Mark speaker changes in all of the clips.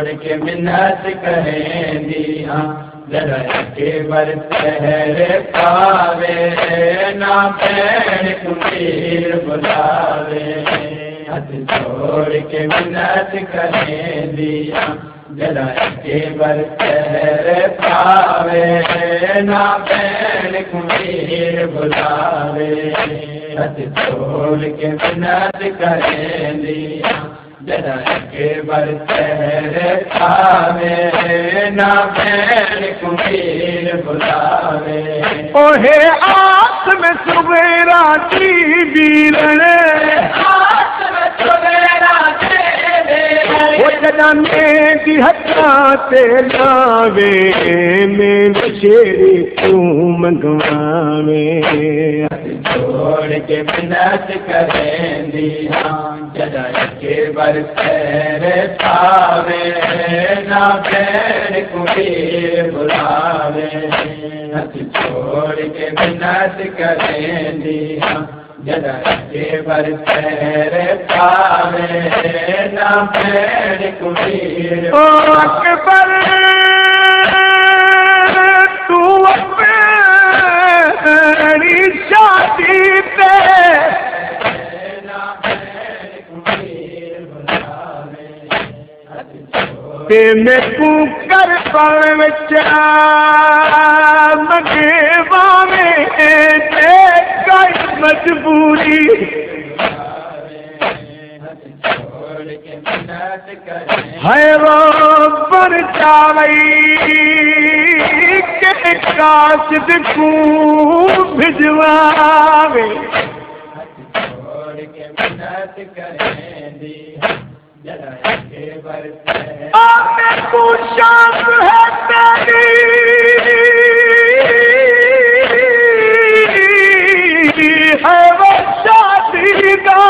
Speaker 1: छोड़ के मिन्नत करें दिया जरा के बरतहर पावे ना पैर कुटीर बुलावे हाथ छोड़ के मिन्नत करें दिया जरा के बरतहर पावे ना पैर कुटीर बुलावे हाथ छोड़ के मिन्नत करें दिया जरा के बरतहर पावे ना पैर कुटीर बुलावे
Speaker 2: ओहे आस में सुबेरा की बीरने की हटाते लावे मेरे शेरी तू मंगवावे
Speaker 1: छोड़ के मिन्नत करें दिया जरा के बरतहर पावे ना पैर कुटीर बुलावे छोड़ के मिन्नत करें दिया जरा के बरतहर पावे ना पैर कुटीर
Speaker 2: ओ अकबर तू अपनी शादी पे ते मैं तू कर पल बच्चा मगेवा में कोई मजबूरी है वो पर चावई के काशिद को भिजवावे आने को शाम है तेरी है वो शादी का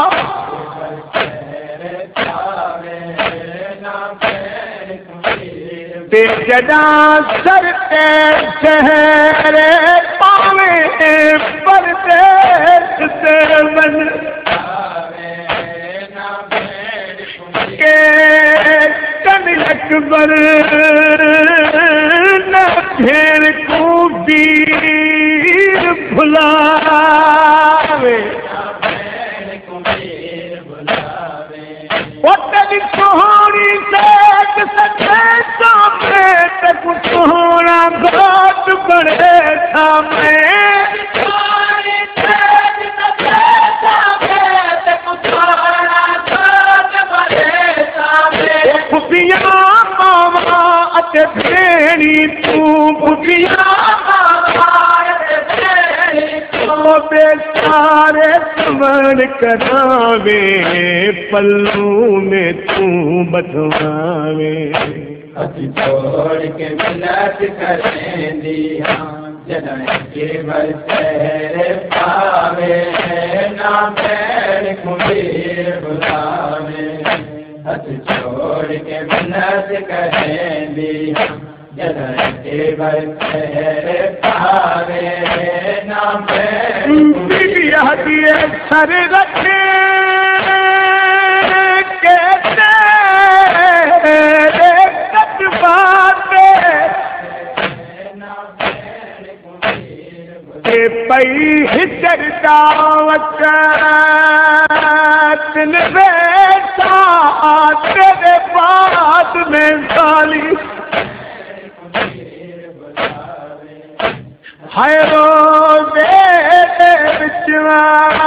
Speaker 2: जदा सर के शहर पावे परदेश से मन के कन अकबर न फेर को वीर भुलावे तेरी सोहरी से सच्चे सामने तक सोहरा घाट बड़े सामने खुफिया मामा अते भेड़ी तू खुफिया बेचारे समर करावे पल्लू में तू बधवावे
Speaker 1: छोड़ के मिन्नत करें दिया जरा के बरतहर पावे ना पैर कुटीर बुलावे हाथ छोड़ के मिन्नत करें दिया जरा के बरतहर पावे ना पैर
Speaker 2: कुटीर सर रखे पई हिजर दावत बेटा तेरे बाद में साली हाय रो बिचवा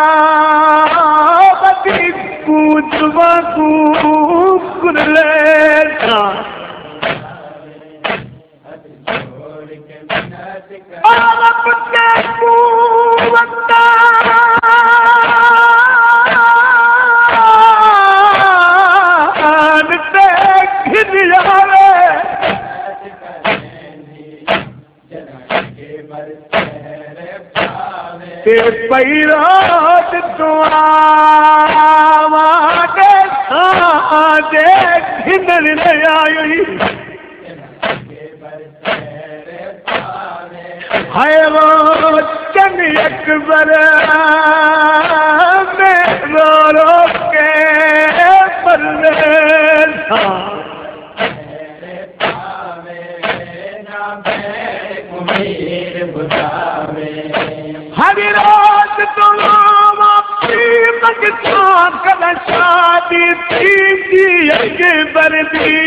Speaker 2: बदी कूदवा कुरले पई रात दुआ दे घिनर न आई है वो चन अकबर में रो के परदेसा
Speaker 1: मुनीर बुलावे।
Speaker 2: हर रात तो मगता कल शादी थी अकबर दी।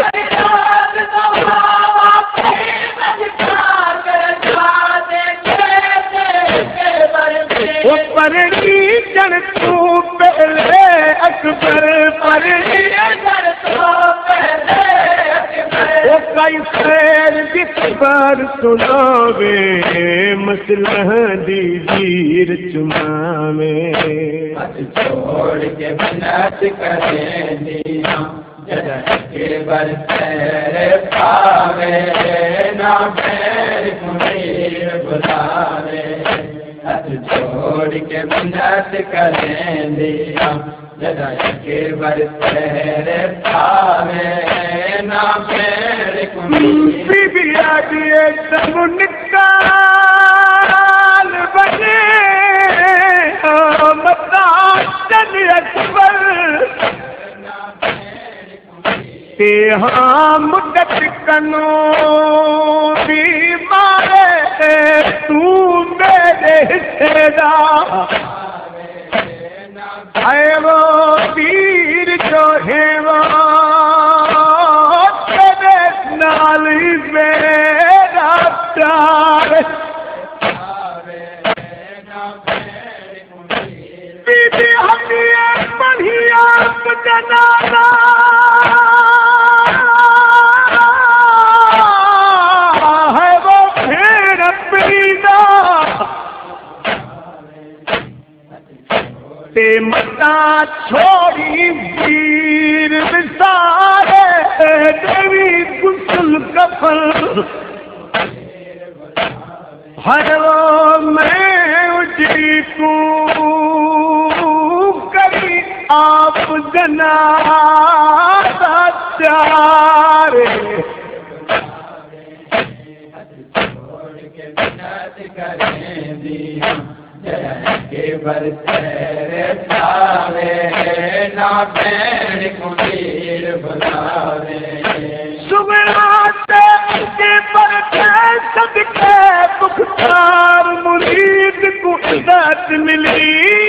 Speaker 2: वो परणी जन तू पहले अकबर परणी जन तू पहले अकबर। वो कई खैर की खबर सुनावे मसलह दी वीर चुमावे।
Speaker 1: छोड़ के मिन्नत करेंदी जदा के बरसे पावे ना मेरे मुनीर बुलावे। हाथ छोड़ के मिन्नत करेंदी जदा के बरसे पावे ना मेरे मुनीर।
Speaker 2: बीबी आदिए सब निकाल बने मता चल अकबर ते हाँ मुद्दत कनो भी मारे तू मेरे हिस्सेदार। है वो वीर जो है वो तेरे नाल मेरा प्यार। बीबी हमें बढ़िया जनाना है वो फिर पीना ते मता छोड़ी वीर विसारे देवी गुसल कफल। हर वो मैं उजड़ी तू करी आप जना चार।
Speaker 1: के बरसे पावे ना मेरे मुनीर बुलावे।
Speaker 2: सुबराते के बरसे सदके मुख्तार मुरीद को इज्जत मिली।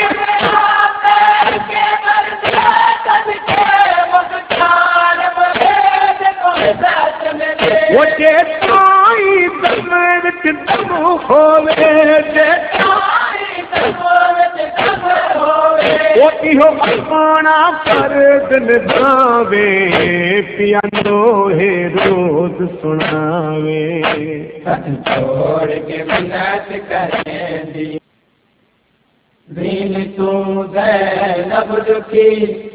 Speaker 2: वो जेताई दमन दम होवे वो इहो अपना फर्द निभावे पियानो है रोज सुनावे।
Speaker 1: छोड़ के मिन्नत करेंदी दीन तू ज़ैनब दुखी